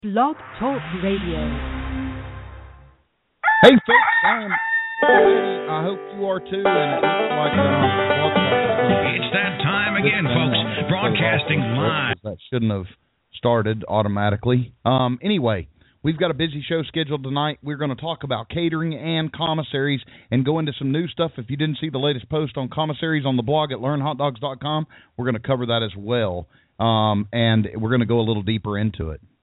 Blog Talk Radio. Hey folks, I am ready. I hope you are too, and it looks like Blog Talk. It's that time again, folks. Broadcasting live. That shouldn't have started automatically. Anyway, we've got a busy show scheduled tonight. We're going to talk about catering and commissaries and go into some new stuff. If you didn't see the latest post on commissaries on the blog at learnhotdogs.com, we're going to cover that as well, and we're going to go a little deeper into it.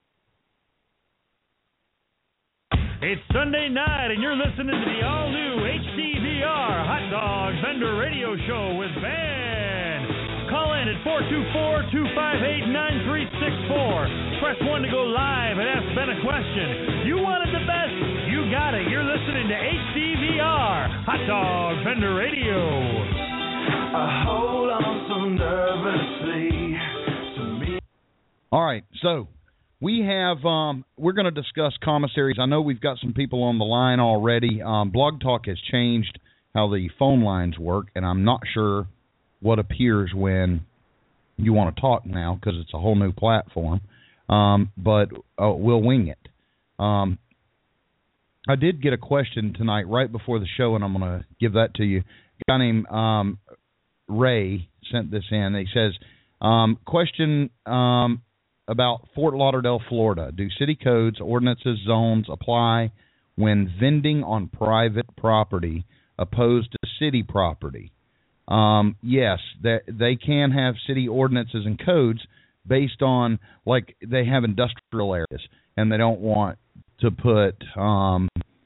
It's Sunday night, and you're listening to the all-new HDVR Hot Dog Vendor Radio Show with Ben. Call in at 424-258-9364. Press 1 to go live and ask Ben a question. You wanted the best, you got it. You're listening to HDVR Hot Dog Vendor Radio. I hold on so nervously to me. All right, so we have, we're going to discuss commissaries. I know we've got some people on the line already. Blog Talk has changed how the phone lines work, and I'm not sure what appears when you want to talk now because it's a whole new platform, but we'll wing it. I did get a question tonight right before the show, and I'm going to give that to you. A guy named Ray sent this in. He says, question about Fort Lauderdale, Florida. Do city codes, ordinances, zones apply when vending on private property opposed to city property? Yes, they can have city ordinances and codes based on, like, they have industrial areas, and they don't want to put, a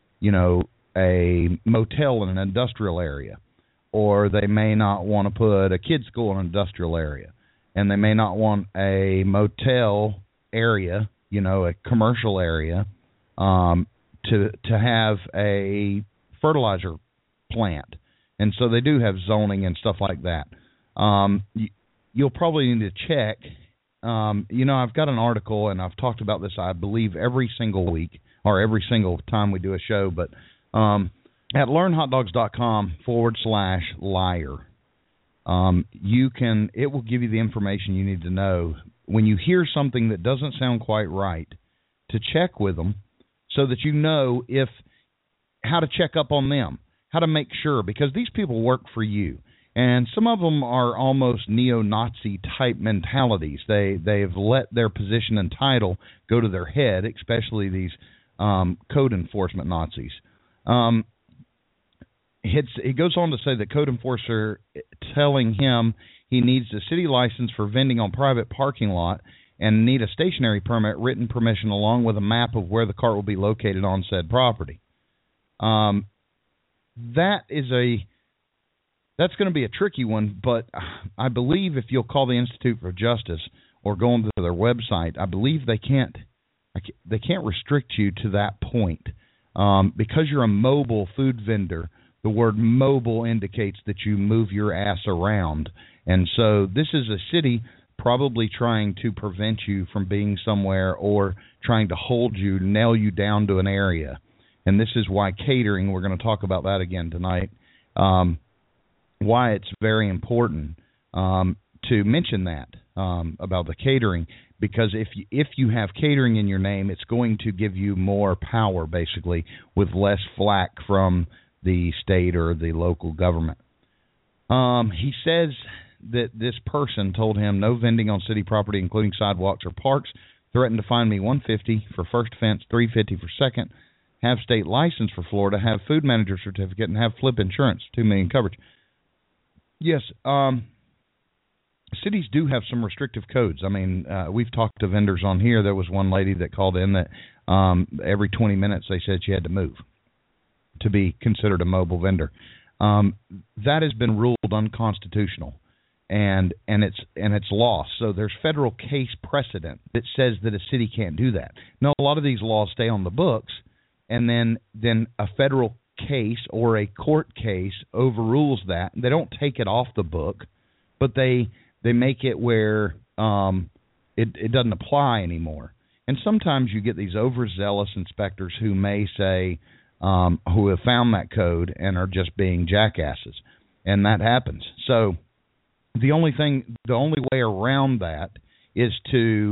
motel in an industrial area, or they may not want to put a kid's school in an industrial area. And they may not want a motel area, a commercial area, to have a fertilizer plant. And so they do have zoning and stuff like that. You'll probably need to check. I've got an article, and I've talked about this, I believe, every single week or every single time we do a show. But at learnhotdogs.com/liar. It will give you the information you need to know when you hear something that doesn't sound quite right, to check with them so that you know how to check up on them, how to make sure, because these people work for you. And some of them are almost neo-Nazi type mentalities. They've let their position and title go to their head, especially these code enforcement Nazis. He goes on to say that code enforcer telling him he needs a city license for vending on private parking lot and need a stationary permit, written permission, along with a map of where the cart will be located on said property. That's going to be a tricky one, but I believe if you'll call the Institute for Justice or go onto their website, I believe they can't restrict you to that point. Because you're a mobile food vendor, the word mobile indicates that you move your ass around. And so this is a city probably trying to prevent you from being somewhere or trying to hold you, nail you down to an area. And this is why catering, we're going to talk about that again tonight, why it's very important to mention that about the catering, because if you have catering in your name, it's going to give you more power, basically, with less flack from the state or the local government. He says that this person told him no vending on city property, including sidewalks or parks, threatened to fine me $150 for first offense, $350 for second, have state license for Florida, have food manager certificate, and have flip insurance, $2 million coverage. Yes, cities do have some restrictive codes. I mean, we've talked to vendors on here. There was one lady that called in that every 20 minutes they said she had to move to be considered a mobile vendor. That has been ruled unconstitutional, and it's lost. So there's federal case precedent that says that a city can't do that. Now, a lot of these laws stay on the books, and then a federal case or a court case overrules that. They don't take it off the book, but they make it where it doesn't apply anymore. And sometimes you get these overzealous inspectors who may say, who have found that code and are just being jackasses, and that happens. So the only way around that is to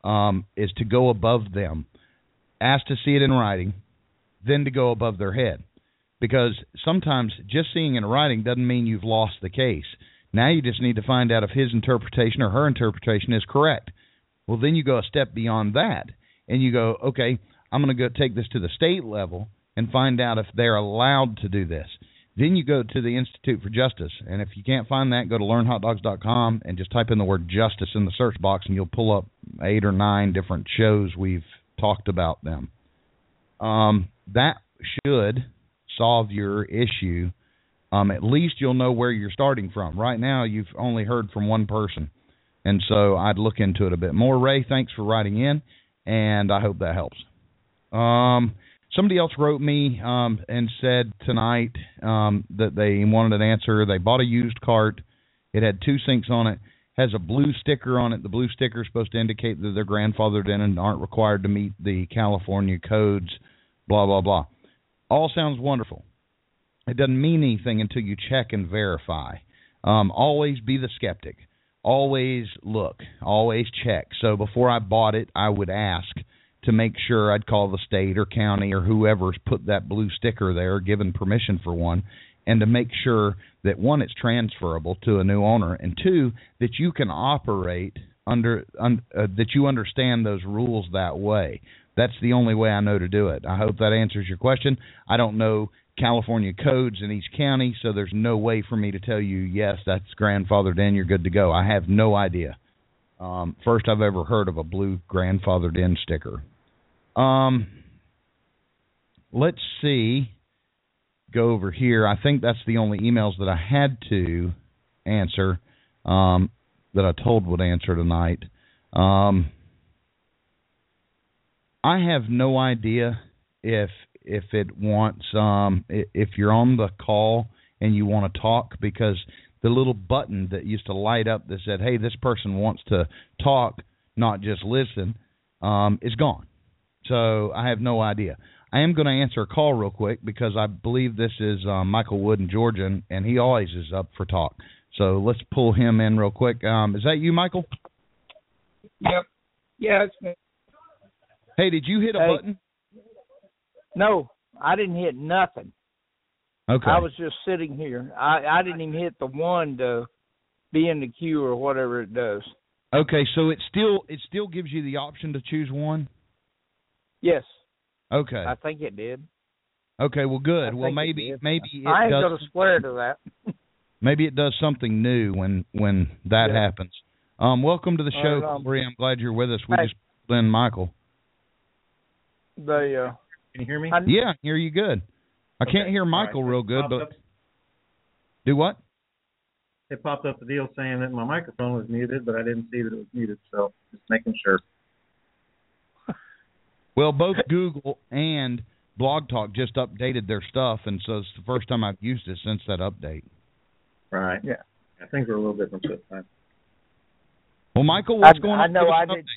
is to go above them. Ask to see it in writing, then to go above their head. Because sometimes just seeing it in writing doesn't mean you've lost the case. Now you just need to find out if his interpretation or her interpretation is correct. Well, then you go a step beyond that, and you go, okay, I'm going to go take this to the state level and find out if they're allowed to do this. Then you go to the Institute for Justice, and if you can't find that, go to learnhotdogs.com and just type in the word justice in the search box, and you'll pull up 8 or 9 different shows we've talked about them. That should solve your issue. At least you'll know where you're starting from. Right now, you've only heard from one person, and so I'd look into it a bit more. Ray, thanks for writing in, and I hope that helps. Somebody else wrote me and said tonight that they wanted an answer. They bought a used cart. It had 2 sinks on it. Has a blue sticker on it. The blue sticker is supposed to indicate that they're grandfathered in and aren't required to meet the California codes, blah, blah, blah. All sounds wonderful. It doesn't mean anything until you check and verify. Always be the skeptic. Always look. Always check. So before I bought it, I would ask to make sure. I'd call the state or county or whoever's put that blue sticker there, given permission for one, and to make sure that, 1, it's transferable to a new owner, and 2, that you can operate under that you understand those rules that way. That's the only way I know to do it. I hope that answers your question. I don't know California codes in each county, so there's no way for me to tell you, yes, that's grandfathered in, you're good to go. I have no idea. First I've ever heard of a blue grandfathered in sticker. Let's see. Go over here. I think that's the only emails that I had to answer that I told would answer tonight. I have no idea if it wants if you're on the call and you want to talk, because the little button that used to light up that said, hey, this person wants to talk, not just listen, is gone. So I have no idea. I am going to answer a call real quick because I believe this is Michael Wood in Georgia, and he always is up for talk. So let's pull him in real quick. Is that you, Michael? Yep. Yeah, it's me. Hey, did you hit a button? No, I didn't hit nothing. Okay. I was just sitting here. I didn't even hit the 1 to be in the queue or whatever it does. Okay, so it still gives you the option to choose 1? Yes. Okay. I think it did. Okay, well, good. Well, maybe it I ain't does. going to swear to that. Maybe it does something new when that happens. Welcome to the show, Corey. I'm glad you're with us. We just pulled in Michael. Can you hear me? Yeah, I hear you good. I can't hear Michael real good, but do what? It popped up the deal saying that my microphone was muted, but I didn't see that it was muted, so just making sure. Well, both Google and Blog Talk just updated their stuff, and so it's the first time I've used it since that update. Right. Yeah. Things are a little different this time. Well, Michael, what's going on? I know I did.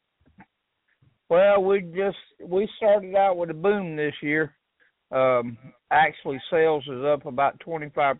Well, we started out with a boom this year. Actually, sales is up about 25%.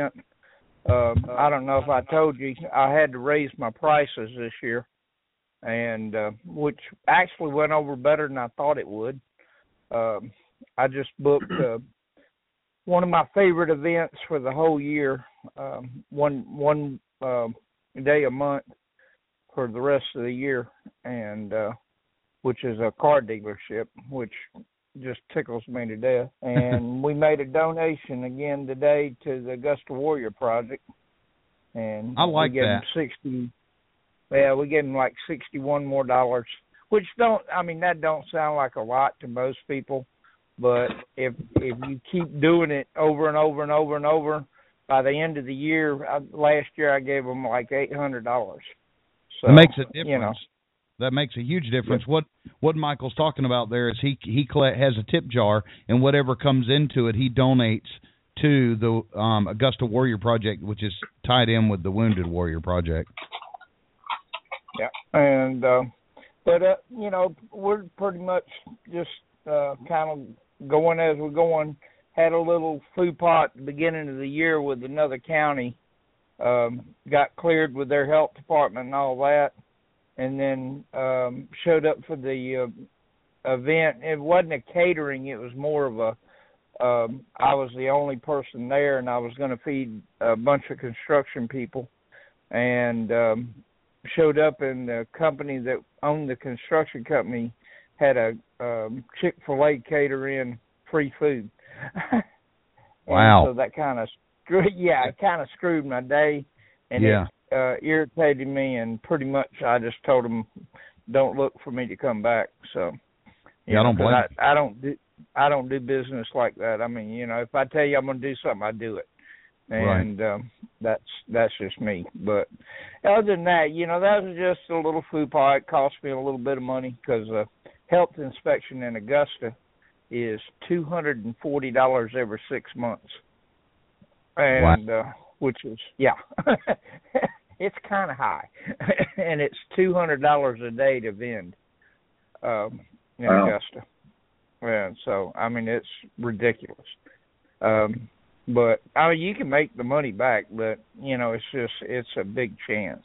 I don't know if I told you, I had to raise my prices this year, and which actually went over better than I thought it would. I just booked one of my favorite events for the whole year, one day a month for the rest of the year, and which is a car dealership, which just tickles me to death. And we made a donation again today to the Augusta Warrior Project, and I like we gave that. them 60. Yeah, we gave them like $61 more, which that don't sound like a lot to most people, but if you keep doing it over and over and over and over, by the end of the year, last year I gave them like $800. So it makes a difference. You know. That makes a huge difference. What Michael's talking about there is he has a tip jar, and whatever comes into it, he donates to the Augusta Warrior Project, which is tied in with the Wounded Warrior Project. Yeah, and we're pretty much just kind of going as we're going. Had a little faux pas at the beginning of the year with another county. Got cleared with their health department and all that. and then showed up for the event. It wasn't a catering; it was more of a. I was the only person there, and I was going to feed a bunch of construction people, and showed up, and the company that owned the construction company had a Chick-fil-A cater-in free food. Wow! So that kind of screwed my day, and it irritated me, and pretty much I just told them, don't look for me to come back. So I don't blame you. I don't do business like that. I mean, if I tell you I'm going to do something, I do it, and that's just me. But other than that, that was just a little faux pas. It cost me a little bit of money because health inspection in Augusta is $240 every 6 months, and which is it's kind of high, and it's $200 a day to vend in Augusta. And so, I mean, it's ridiculous. But I mean, you can make the money back, but it's a big chance.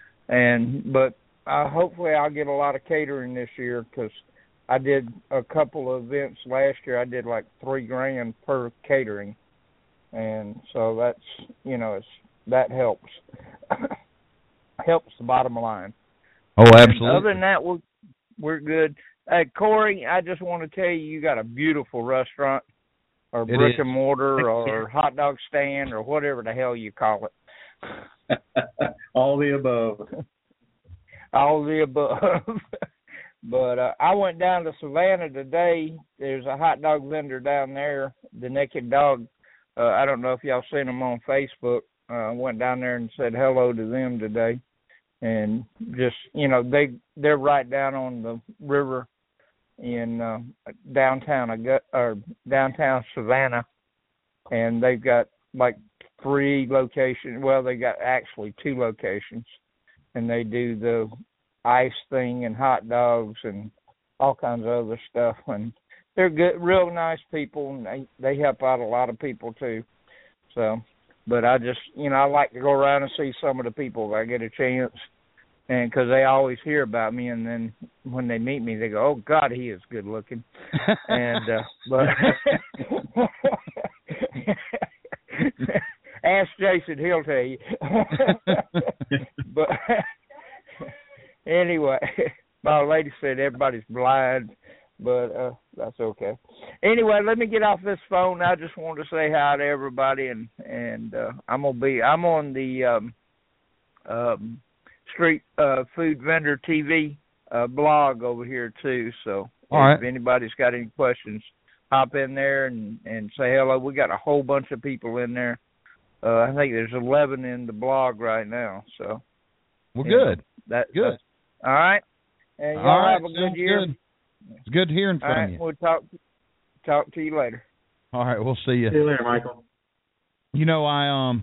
But hopefully, I'll get a lot of catering this year because I did a couple of events last year. I did like $3,000 per catering, and so that's that helps. Helps the bottom line. Oh, absolutely. And other than that, we're good. Corey, I just want to tell you, you got a beautiful restaurant, or brick and mortar, or hot dog stand, or whatever the hell you call it. All the above. All the above. But I went down to Savannah today. There's a hot dog vendor down there, the Naked Dog. I don't know if y'all seen them on Facebook. I went down there and said hello to them today. And just, they're right down on the river in downtown Savannah, and they've got like 3 locations. Well, they got actually 2 locations, and they do the ice thing and hot dogs and all kinds of other stuff. And they're good, real nice people, and they help out a lot of people too. So, but I just, I like to go around and see some of the people if I get a chance. And because they always hear about me, and then when they meet me, they go, "Oh God, he is good looking." And but ask Jason, he'll tell you. But anyway, my lady said everybody's blind, but that's okay. Anyway, let me get off this phone. I just wanted to say hi to everybody, and I'm on the Street Food Vendor TV blog over here too. So if anybody's got any questions, hop in there and say hello. We got a whole bunch of people in there. I think there's 11 in the blog right now. So good. That's good. All right. And y'all have a good year. Good. It's good hearing from you. We'll talk to you later. All right, we'll see you. See you later, Michael. I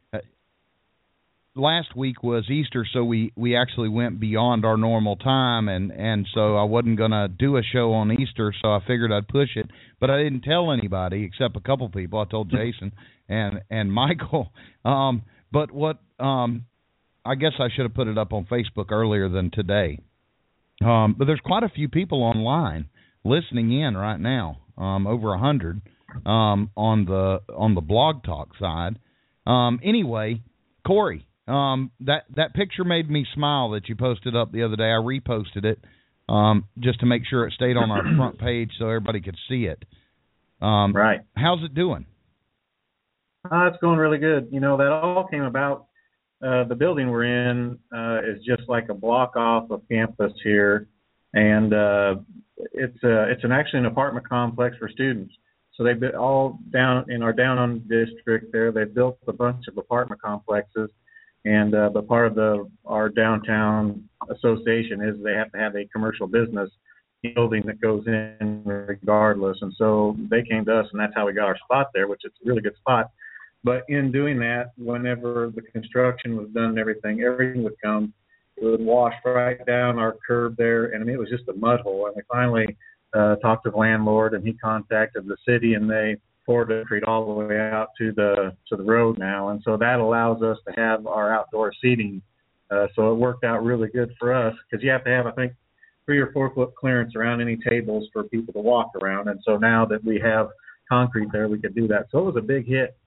last week was Easter, so we actually went beyond our normal time, and so I wasn't going to do a show on Easter, so I figured I'd push it. But I didn't tell anybody except a couple people. I told Jason and Michael. But what I guess I should have put it up on Facebook earlier than today. But there's quite a few people online listening in right now, over 100 on the Blog Talk side. Anyway, Corey. That picture made me smile that you posted up the other day. I reposted it just to make sure it stayed on our front page so everybody could see it. Right. How's it doing? It's going really good. That all came about. The building we're in is just like a block off of campus here, and it's actually an apartment complex for students. So they've been all down in our downtown district there. They've built a bunch of apartment complexes. And but part of our downtown association is they have to have a commercial business building that goes in regardless. And so they came to us, and that's how we got our spot there, which is a really good spot. But in doing that, whenever the construction was done and everything would come. It would wash right down our curb there, and it was just a mud hole. And we finally talked to the landlord, and he contacted the city, and they poured the concrete all the way out to the road now. And so that allows us to have our outdoor seating So it worked out really good for us because you have to have, I think, 3 or 4 foot clearance around any tables for people to walk around. And so now that we have concrete there, we could do that. So it was a big hit.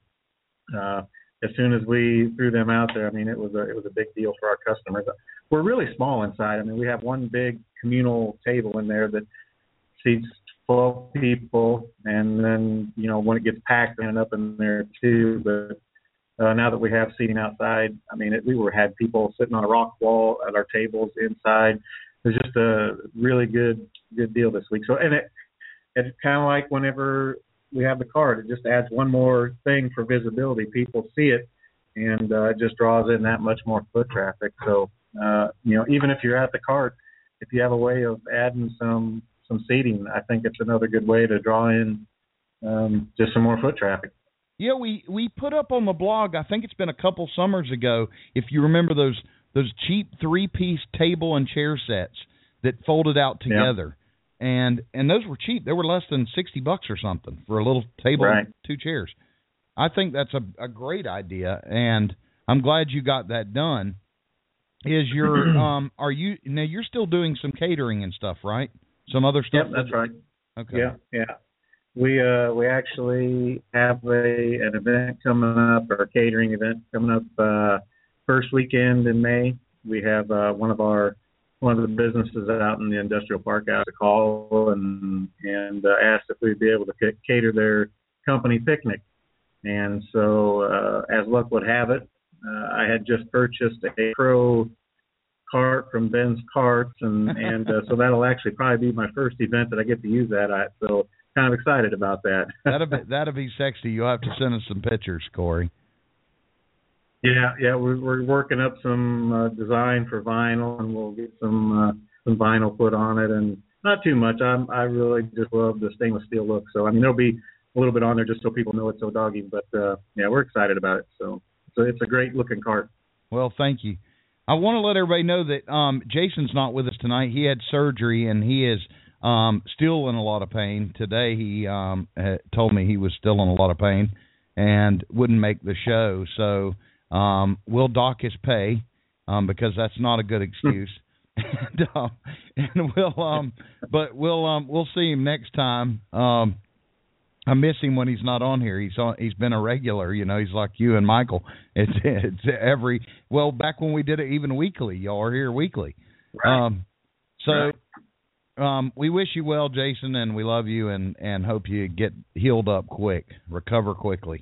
As soon as we threw them out there, I mean, it was a big deal for our customers. We're really small inside. I mean, we have one big communal table in there that seats 12 people, and then, you know, when it gets packed, then up in there too. But now that we have seating outside, I mean, we had people sitting on a rock wall at our tables inside. It was just a really good deal this week. So, and it's kind of like whenever we have the cart, it just adds one more thing for visibility. People see it, and it just draws in that much more foot traffic. So, you know, even if you're at the cart, if you have a way of adding some seating, I think it's another good way to draw in just some more foot traffic. Yeah, we put up on the blog, I think it's been a couple summers ago, if you remember those cheap 3-piece table and chair sets that folded out together. Yeah. And those were cheap. They were less than $60 or something for a little table and 2 chairs. I think that's a great idea, and I'm glad you got that done. Is your now you're still doing some catering and stuff, right? Some other stuff? Yep, that's right. Okay. Yeah. We actually have an event coming up, or a catering event coming up first weekend in May. We have one of the businesses out in the industrial park asked to call and asked if we'd be able to cater their company picnic. And so, as luck would have it, I had just purchased a Pro cart from Ben's Carts, and so that'll actually probably be my first event that I get to use that at. So, kind of excited about that. That'll be sexy. You'll have to send us some pictures, Corey. Yeah, we're working up some design for vinyl, and we'll get some vinyl put on it, and not too much. I really just love the stainless steel look. So I mean, there'll be a little bit on there just so people know it's O'Doggy. But yeah, we're excited about it. So it's a great looking cart. Well, thank you. I want to let everybody know that Jason's not with us tonight. He had surgery, and he is still in a lot of pain. Today he told me he was still in a lot of pain and wouldn't make the show. So we'll dock his pay because that's not a good excuse. and we'll see him next time. I miss him when he's not on here. He's been a regular, you know. He's like you and Michael. It's back when we did it even weekly. Y'all are here weekly. Right. We wish you well, Jason, and we love you and hope you get healed up quick, recover quickly.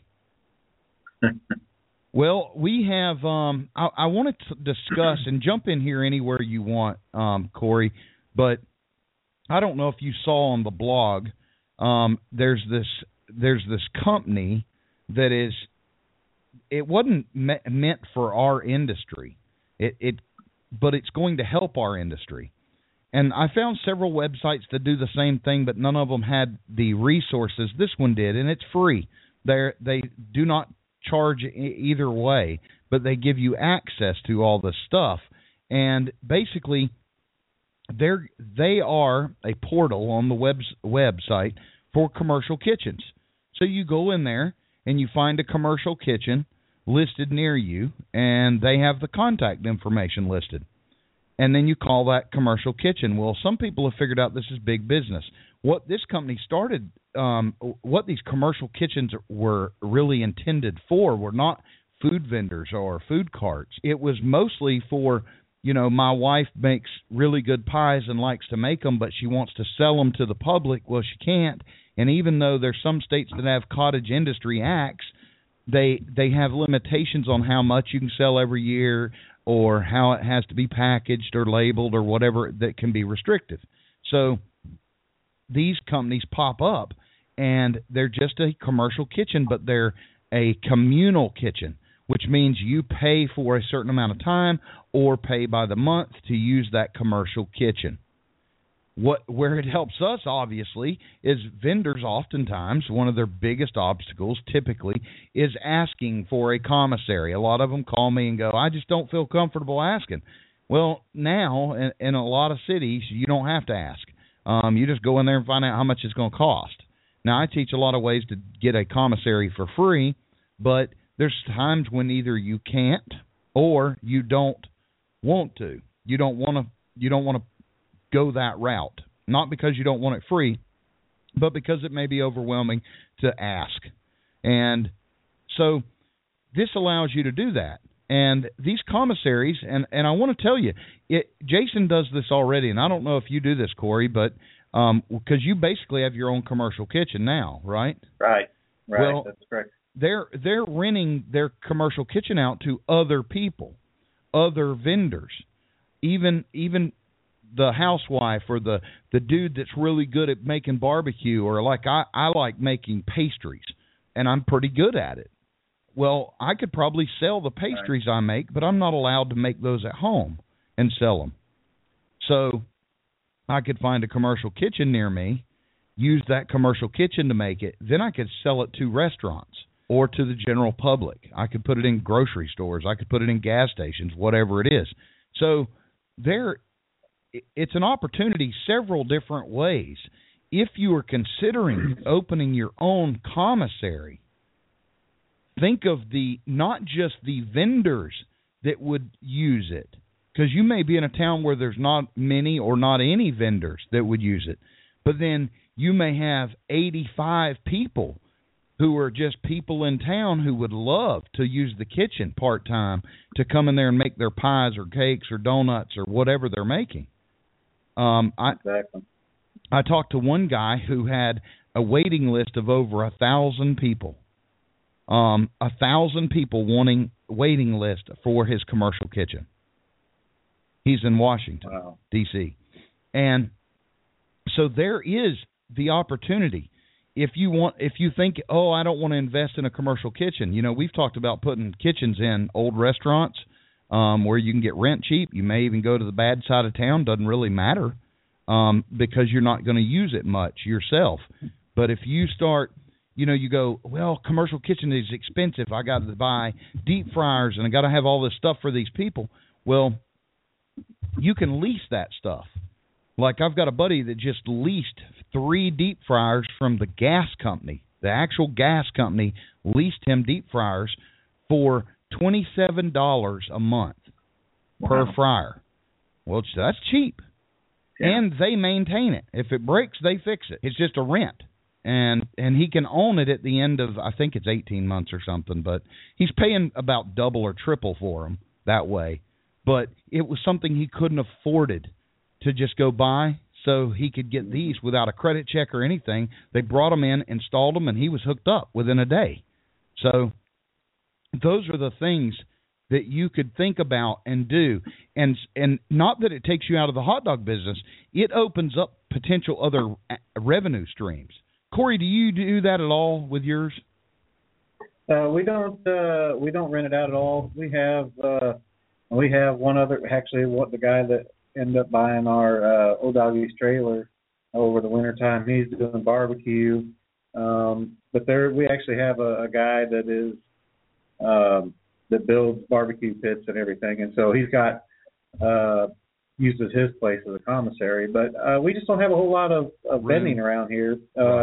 Well, we have I wanted to discuss and jump in here anywhere you want, Corey, but I don't know if you saw on the blog. There's this company that it wasn't meant for our industry, but it's going to help our industry. And I found several websites that do the same thing, but none of them had the resources this one did, and it's free. They do not charge either way, but they give you access to all this stuff. And basically, they are a portal on the website for commercial kitchens. So you go in there and you find a commercial kitchen listed near you, and they have the contact information listed. And then you call that commercial kitchen. Well, some people have figured out this is big business. What this company started, what these commercial kitchens were really intended for were not food vendors or food carts. It was mostly for, you know, my wife makes really good pies and likes to make them, but she wants to sell them to the public. Well, she can't. And even though there's some states that have cottage industry acts, they have limitations on how much you can sell every year or how it has to be packaged or labeled or whatever that can be restrictive. So these companies pop up, and they're just a commercial kitchen, but they're a communal kitchen, which means you pay for a certain amount of time or pay by the month to use that commercial kitchen. Where it helps us, obviously, is vendors oftentimes, one of their biggest obstacles typically is asking for a commissary. A lot of them call me and go, I just don't feel comfortable asking. Well, now, in a lot of cities, you don't have to ask. You just go in there and find out how much it's going to cost. Now, I teach a lot of ways to get a commissary for free, but there's times when either you can't or you don't want to. You don't want to go that route. Not because you don't want it free, but because it may be overwhelming to ask. And so this allows you to do that. And these commissaries, and I want to tell you, Jason does this already, and I don't know if you do this, Corey, but because you basically have your own commercial kitchen now, right? Right. Well, that's correct. They're renting their commercial kitchen out to other people, other vendors, even the housewife or the dude that's really good at making barbecue, or like I like making pastries, and I'm pretty good at it. Well, I could probably sell the pastries I make, but I'm not allowed to make those at home and sell them. So I could find a commercial kitchen near me, use that commercial kitchen to make it, then I could sell it to restaurants or to the general public. I could put it in grocery stores. I could put it in gas stations, whatever it is. So it's an opportunity several different ways. If you are considering opening your own commissary, think of not just the vendors that would use it, because you may be in a town where there's not many or not any vendors that would use it, but then you may have 85 people who are just people in town who would love to use the kitchen part-time to come in there and make their pies or cakes or donuts or whatever they're making. Exactly. I talked to one guy who had a waiting list of over 1,000 people. 1,000 people waiting list for his commercial kitchen. He's in Washington, D.C. And so there is the opportunity. If you think, I don't want to invest in a commercial kitchen. We've talked about putting kitchens in old restaurants where you can get rent cheap. You may even go to the bad side of town. Doesn't really matter because you're not going to use it much yourself. But if you start, you go, well, commercial kitchen is expensive. I got to buy deep fryers and I got to have all this stuff for these people. Well, you can lease that stuff. Like I've got a buddy that just leased 3 deep fryers from the gas company. The actual gas company leased him deep fryers for $27 a month per fryer. Well, that's cheap. Yeah. And they maintain it. If it breaks, they fix it. It's just a rent. And he can own it at the end of, I think it's 18 months or something, but he's paying about double or triple for them that way. But it was something he couldn't have afforded to just go buy, so he could get these without a credit check or anything. They brought them in, installed them, and he was hooked up within a day. So those are the things that you could think about and do. And not that it takes you out of the hot dog business. It opens up potential other revenue streams. Corey, do you do that at all with yours? We don't rent it out at all. We have one other, actually, the guy that ended up buying our Old Doggy's trailer over the wintertime. He's doing barbecue. But we actually have a guy that is that builds barbecue pits and everything, and so he's got uses his place as a commissary. But we just don't have a whole lot of vending around here,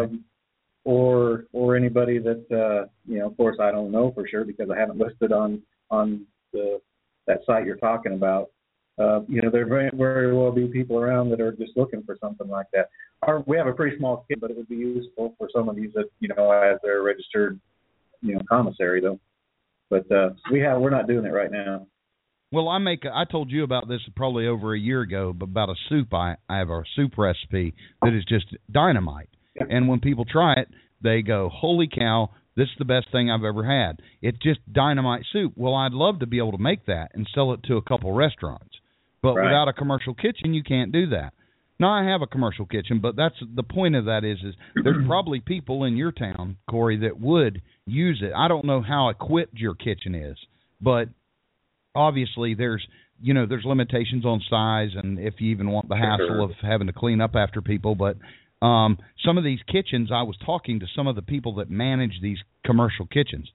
or anybody that of course I don't know for sure because I haven't listed on that site you're talking about. There very, very well be people around that are just looking for something like that. We have a pretty small kit, but it would be useful for some of these that as their registered commissary though. But we're not doing it right now. Well, I told you about this probably over a year ago, but about a soup. I have a soup recipe that is just dynamite. Yeah. And when people try it, they go, holy cow, this is the best thing I've ever had. It's just dynamite soup. Well, I'd love to be able to make that and sell it to a couple restaurants. But without a commercial kitchen, you can't do that. Now, I have a commercial kitchen, but that's the point of that is there's probably people in your town, Corey, that would use it. I don't know how equipped your kitchen is, but obviously there's limitations on size and if you even want the hassle of having to clean up after people. But some of these kitchens, I was talking to some of the people that manage these commercial kitchens,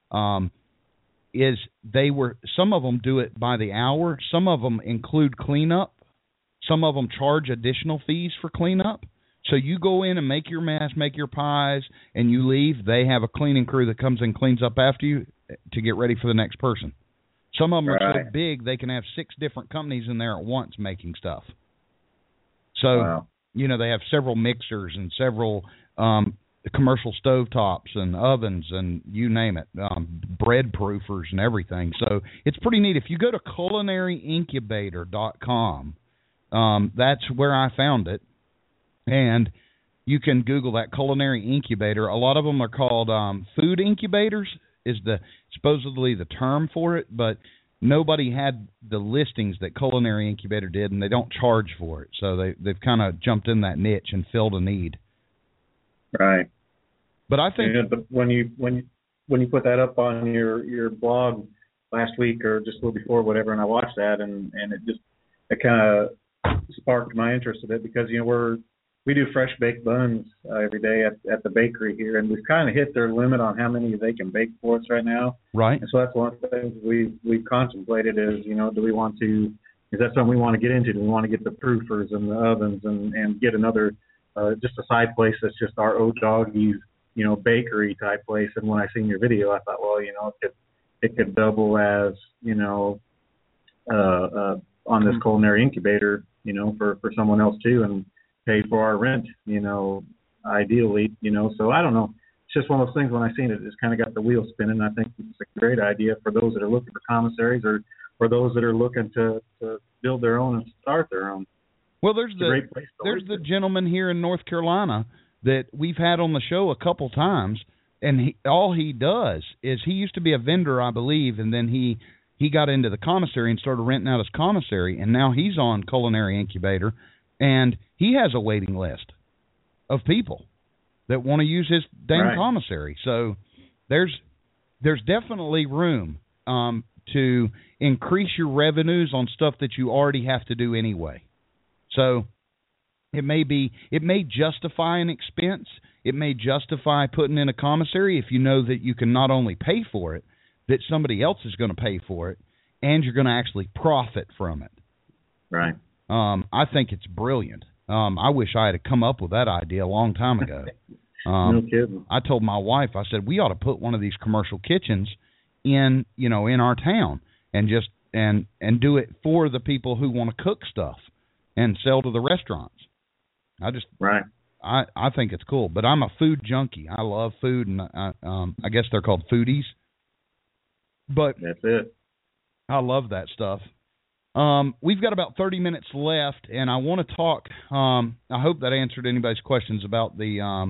some of them do it by the hour. Some of them include cleanup. Some of them charge additional fees for cleanup. So you go in and make your mess, make your pies, and you leave. They have a cleaning crew that comes and cleans up after you to get ready for the next person. Some of them are Right. so big they can have 6 different companies in there at once making stuff. So, Wow. you know, they have several mixers and several commercial stovetops and ovens and you name it, bread proofers and everything. So it's pretty neat. If you go to culinaryincubator.com, that's where I found it. And you can Google that, culinary incubator. A lot of them are called food incubators is supposedly the term for it, but nobody had the listings that Culinary Incubator did, and they don't charge for it. So they've kind of jumped in that niche and filled a need. Right. But I think but when you put that up on your blog last week or just a little before, whatever, and I watched that, and it kind of sparked my interest in it because we do fresh baked buns every day at the bakery here, and we've kind of hit their limit on how many they can bake for us right now. Right. And so that's one of the things we've contemplated is, is that something we want to get into? Do we want to get the proofers and the ovens and get another, just a side place that's just our old doggies, bakery type place? And when I seen your video, I thought, well, it could double as, on this culinary incubator, for someone else too, and pay for our rent, ideally, so I don't know. It's just one of those things when I seen it, it's kind of got the wheel spinning. I think it's a great idea for those that are looking for commissaries or those that are looking to build their own and start their own. Well, there's the gentleman here in North Carolina that we've had on the show a couple times, and all he does is he used to be a vendor, I believe, and then he got into the commissary and started renting out his commissary, and now he's on Culinary Incubator, and he has a waiting list of people that want to use his dang commissary. So there's definitely room to increase your revenues on stuff that you already have to do anyway. So it may justify an expense. It may justify putting in a commissary if you know that you can not only pay for it, that somebody else is going to pay for it, and you're going to actually profit from it. Right. I think it's brilliant. I wish I had come up with that idea a long time ago. No kidding. I told my wife, I said, we ought to put one of these commercial kitchens in our town and just and do it for the people who want to cook stuff and sell to the restaurants. I think it's cool, but I'm a food junkie. I love food, and I guess they're called foodies. But that's it. I love that stuff. We've got about 30 minutes left, and I want to talk. I hope that answered anybody's questions about the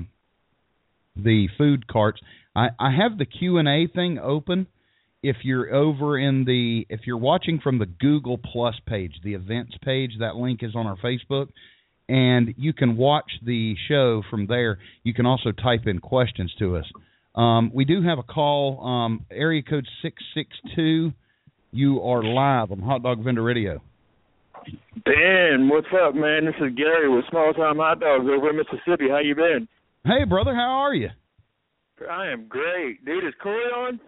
food carts. I have the Q&A thing open. If you're if you're watching from the Google Plus page, the events page, that link is on our Facebook, and you can watch the show from there. You can also type in questions to us. We do have a call, area code 662. You are live on Hot Dog Vendor Radio. Ben, what's up, man? This is Gary with Small Time Hot Dogs over in Mississippi. How you been? Hey, brother, how are you? I am great. Dude, is Corey on?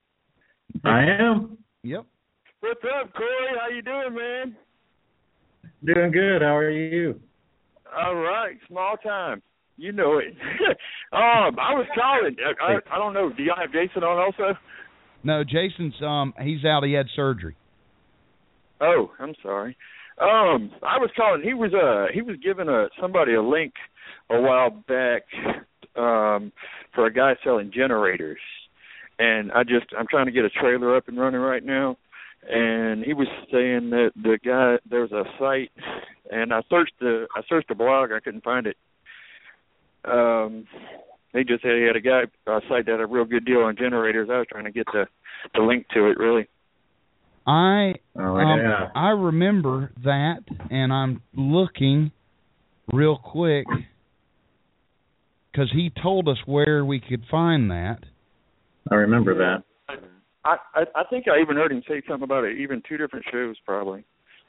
I am. Yep. What's up, Corey? How you doing, man? Doing good. How are you? All right. Small time. You know it. I was calling. I don't know. Do y'all have Jason on also? No, Jason's he's out. He had surgery. Oh, I'm sorry. I was calling. He was giving somebody a link a while back for a guy selling generators, and I'm trying to get a trailer up and running right now. And he was saying that there was a site, and I searched the blog. I couldn't find it. They just said he had a site that had a real good deal on generators. I was trying to get the link to it, really. I remember that, and I'm looking real quick because he told us where we could find that. I remember that. I think I even heard him say something about it, even 2 different shows, probably.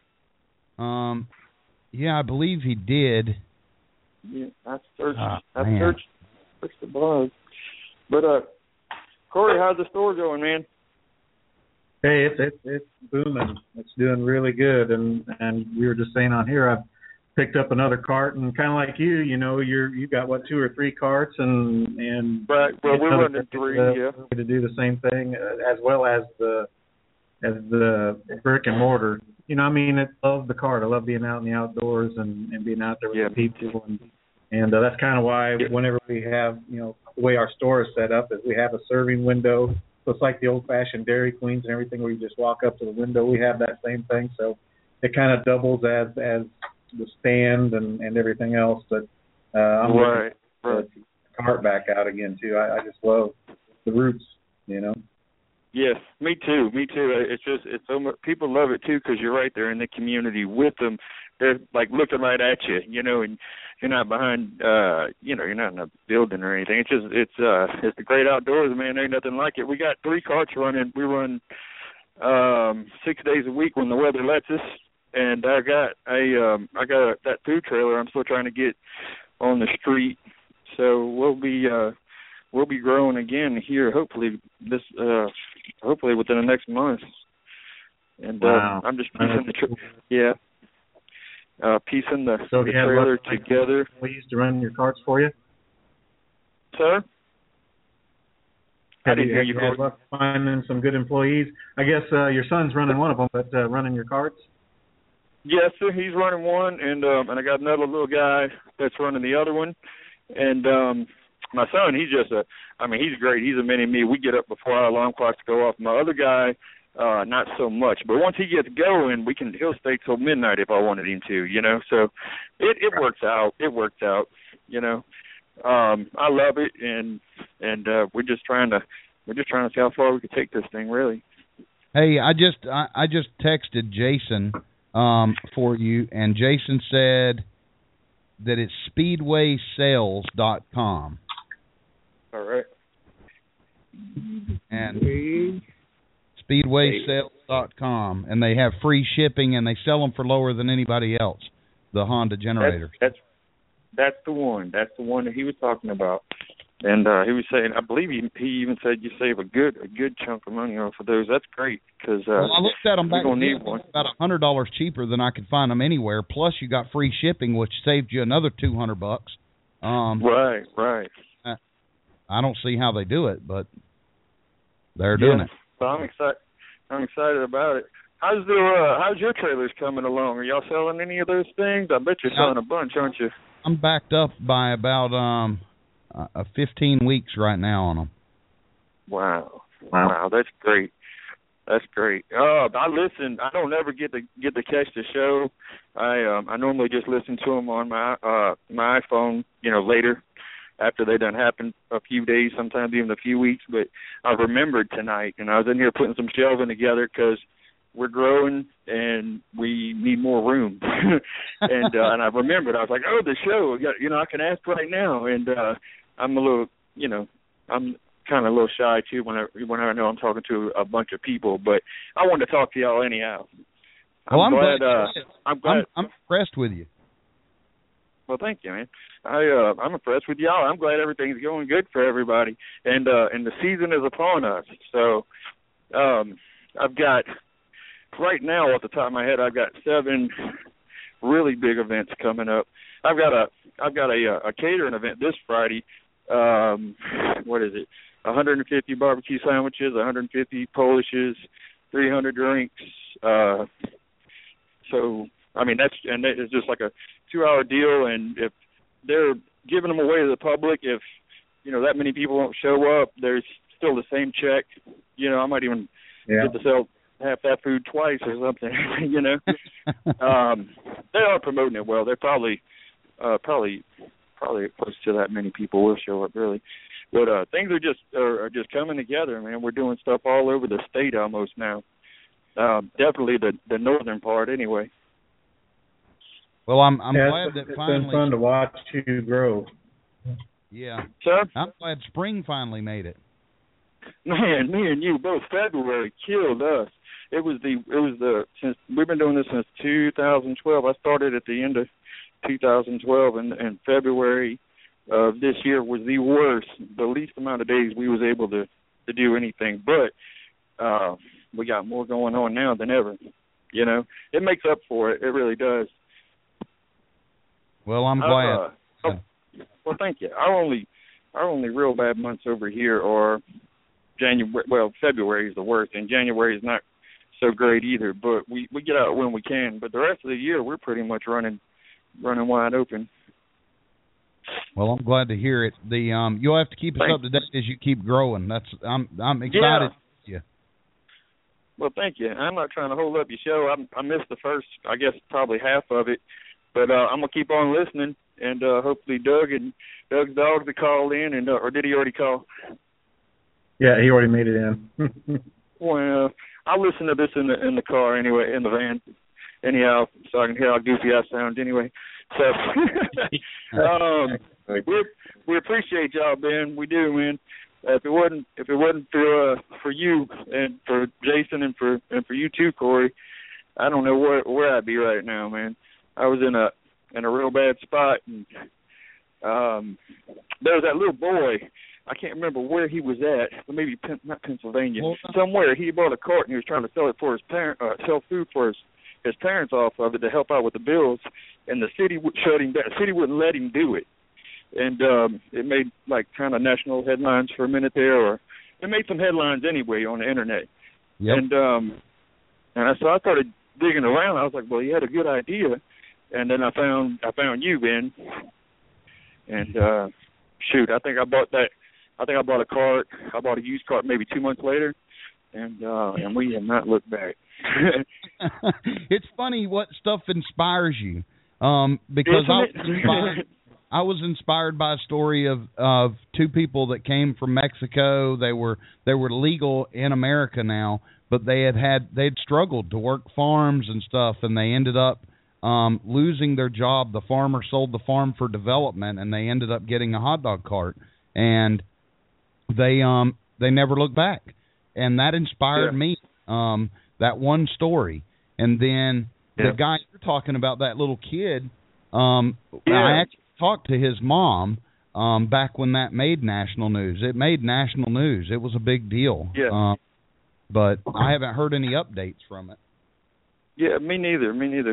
Yeah, I believe he did. Yeah, I searched the blog. But Corey, how's the store going, man? Hey, it's booming. It's doing really good, and we were just saying on here, I've picked up another cart, and kind of like you got 2 or 3 carts, and right. Well, we're running 3, yeah. To do the same thing, as well as the the brick and mortar. You know, I mean, I love the cart. I love being out in the outdoors and being out there with the people, and that's kind of why whenever we have, you know, the way our store is set up is we have a serving window. So it's like the old-fashioned Dairy Queens and everything, where you just walk up to the window. We have that same thing, so it kind of doubles as the stand and everything else. But I'm looking for the cart back out again too. I just love the roots, you know. Yes, me too. It's so much, people love it too, because you're right there in the community with them. They're like looking right at you, you know, and you're not behind, you know, you're not in a building or anything. It's the great outdoors, man. There ain't nothing like it. We got 3 carts running. We run 6 days a week when the weather lets us, and I got that food trailer I'm still trying to get on the street. So we'll be growing again here, hopefully within the next month. And I'm just piecing piecing the trailer together. We used to run your carts for you, sir. Have you had luck finding some good employees? I guess your son's running one of them, but running your carts. Yes, sir. He's running one, and I got another little guy that's running the other one, and my son, he's just he's great. He's a mini me. We get up before our alarm clocks go off. My other guy, not so much. But once he gets going, he'll stay till midnight if I wanted him to, you know. So it works out. It works out, you know. I love it, and we're just trying to see how far we can take this thing, really. Hey, I just texted Jason for you, and Jason said that it's speedwaysales.com. All right. And speedwaysales.com, and they have free shipping, and they sell them for lower than anybody else, the Honda generators. That's the one. That's the one that he was talking about. And he was saying, I believe he even said you save a good chunk of money off of those. That's great, because I looked at them back then. Need one. About $100 cheaper than I could find them anywhere. Plus, you got free shipping, which saved you another $200. Right. I don't see how they do it, but they're doing it. So I'm excited about it. How's your trailers coming along? Are y'all selling any of those things? I bet you're selling a bunch, aren't you? I'm backed up by about 15 weeks right now on them. Wow, that's great. I listen. I don't ever get to catch the show. I normally just listen to them on my iPhone, you know, later after they done happened, a few days, sometimes even a few weeks. But I remembered tonight, and I was in here putting some shelving together because we're growing and we need more room. and I remembered. I was like, oh, the show, I can ask right now. And I'm a little, I'm kind of a little shy too when I know I'm talking to a bunch of people. But I wanted to talk to y'all anyhow. I'm glad. I'm impressed with you. Well, thank you, man. I'm impressed with y'all. I'm glad everything's going good for everybody, and the season is upon us. So, I've got right now off the top of my head, I've got 7 really big events coming up. I've got a catering event this Friday. What is it? 150 barbecue sandwiches, 150 Polishes, 300 drinks. So I mean it's just like a 2-hour deal, and if they're giving them away to the public, if that many people won't show up, there's still the same check. I might even get to sell half that food twice or something. They are promoting it well. They're probably close to that many people will show up, really. But things are just coming together, man. We're doing stuff all over the state almost now. Definitely the northern part, anyway. Well, I'm glad that finally. It's been fun to watch you grow. Yeah. Sir? I'm glad spring finally made it. Man, me and you both. February killed us. Since we've been doing this since 2012. I started at the end of 2012, and February of this year was the worst, the least amount of days we was able to do anything. But we got more going on now than ever. It makes up for it. It really does. Well, I'm glad. Well, thank you. Our only real bad months over here are January. Well, February is the worst, and January is not so great either. But we get out when we can. But the rest of the year, we're pretty much running wide open. Well, I'm glad to hear it. You'll have to keep us up to date as you keep growing. I'm excited. Yeah. Well, thank you. I'm not trying to hold up your show. I missed the first, I guess, probably half of it, but I'm gonna keep on listening, and hopefully Doug's dog will call in, and or did he already call? Yeah, he already made it in. Well, I'll listen to this in the car anyway, in the van, anyhow, so I can hear how goofy I sound anyway. So we appreciate y'all, Ben. We do, man. If it wasn't for you and for Jason and for you too, Corey, I don't know where I'd be right now, man. I was in a real bad spot, and there was that little boy. I can't remember where he was at, maybe not Pennsylvania, somewhere. He bought a cart and he was trying to sell it for his sell food for his parents off of it to help out with the bills, and the city shut him down. The city wouldn't let him do it, and it made like kind of national headlines for a minute there, or it made some headlines anyway on the internet. Yep. And so I started digging around. I was like, well, he had a good idea, and then I found you, Ben, and shoot, I think I bought a cart. I bought a used cart maybe 2 months later, and we have not looked back. It's funny what stuff inspires you, because I was inspired by a story of two people that came from Mexico. They were legal in America now, but they'd struggled to work farms and stuff, and they ended up losing their job. The farmer sold the farm for development, and they ended up getting a hot dog cart, and they never looked back, and that inspired me. That one story, and then the guy you're talking about, that little kid. I actually talked to his mom back when that made national news. It made national news. It was a big deal. Yeah. But I haven't heard any updates from it. Yeah, me neither. Maybe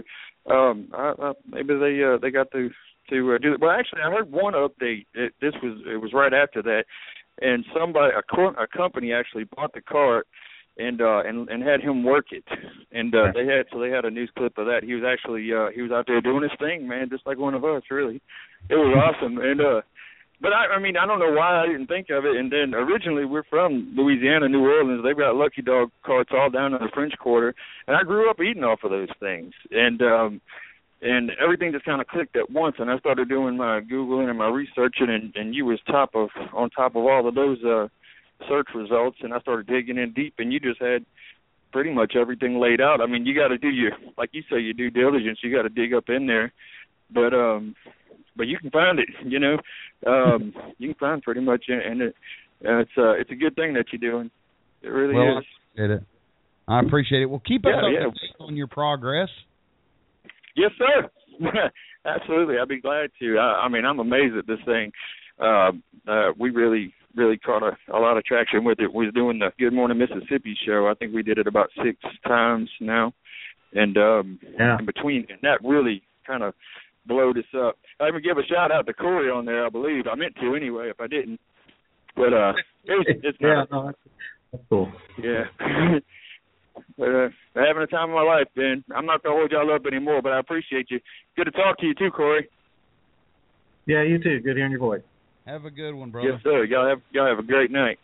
they got to do it. Well, actually, I heard one update. It was right after that, and a company actually bought the cart and had him work it, and they had a news clip of that. He was actually he was out there doing his thing, man, just like one of us. Really, it was awesome. And but I mean, I don't know why I didn't think of it. And then originally we're from Louisiana, New Orleans. They've got Lucky Dog carts all down in the French Quarter, and I grew up eating off of those things. And everything just kind of clicked at once, and I started doing my Googling and my researching, and you was on top of all of those search results, and I started digging in deep, and you just had pretty much everything laid out. I mean, you got to do like you say, your due diligence. You got to dig up in there, but you can find it. You know, you can find pretty much, and it's a good thing that you're doing. It really is. I appreciate it. Well, keep us up on your progress. Yes, sir. Absolutely. I'd be glad to. I mean, I'm amazed at this thing. We really caught a lot of traction with it. We was doing the Good Morning Mississippi show. I think we did it about 6 times now. And in between, and that really kind of blowed us up. I even give a shout out to Corey on there, I believe. I meant to anyway if I didn't. But it's not. No, that's cool. Yeah. But having a time of my life, Ben. I'm not going to hold y'all up anymore, but I appreciate you. Good to talk to you too, Corey. Yeah, you too. Good hearing your voice. Have a good one, brother. Yes, sir. Y'all have a great night.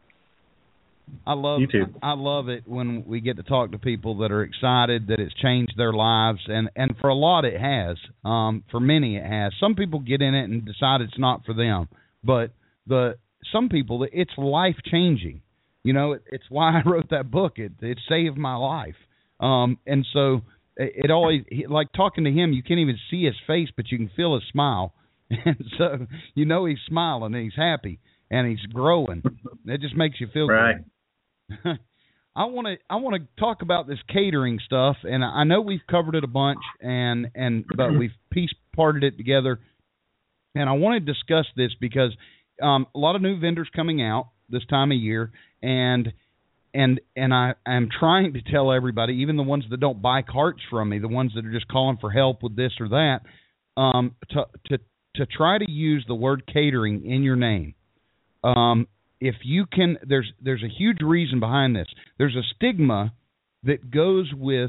You too. I love it when we get to talk to people that are excited that it's changed their lives, and for a lot it has. For many it has. Some people get in it and decide it's not for them, but some people it's life changing. You know, it's why I wrote that book. It saved my life. And so it always, like talking to him, you can't even see his face, but you can feel his smile. And so, you know, he's smiling and he's happy and he's growing. It just makes you feel right. Good. I want to talk about this catering stuff, and I know we've covered it a bunch, but we've parted it together. And I want to discuss this because a lot of new vendors coming out this time of year, and I'm trying to tell everybody, even the ones that don't buy carts from me, the ones that are just calling for help with this or that, to try to use the word catering in your name. If you can, there's a huge reason behind this. There's a stigma that goes with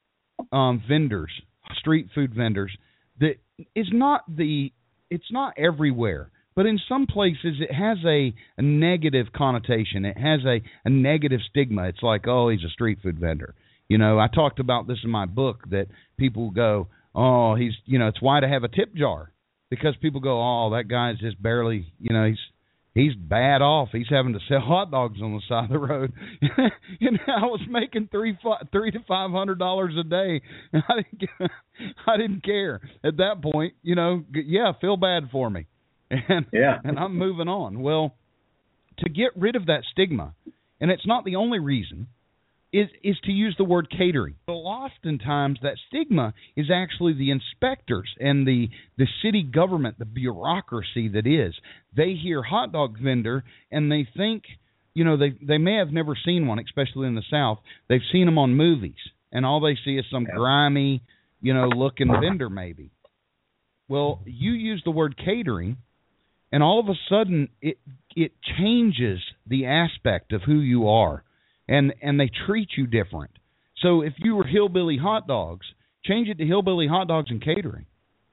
vendors, street food vendors, that is not it's not everywhere, but in some places it has a negative connotation. It has a negative stigma. It's like, oh, he's a street food vendor. You know, I talked about this in my book, that people go, oh, he's, you know, it's why to have a tip jar, because people go, oh, that guy's just barely, you know, he's bad off. He's having to sell hot dogs on the side of the road. You know, I was making $300 to $500 a day, and I didn't care at that point. You know, yeah, feel bad for me, and I'm moving on. Well, to get rid of that stigma, and it's not the only reason, is to use the word catering. So oftentimes that stigma is actually the inspectors and the city government, the bureaucracy that is. They hear hot dog vendor and they think, you know, they may have never seen one, especially in the South. They've seen them on movies, and all they see is some grimy, you know, looking vendor maybe. Well, you use the word catering, and all of a sudden it changes the aspect of who you are. And they treat you different. So if you were Hillbilly Hot Dogs, change it to Hillbilly Hot Dogs and Catering.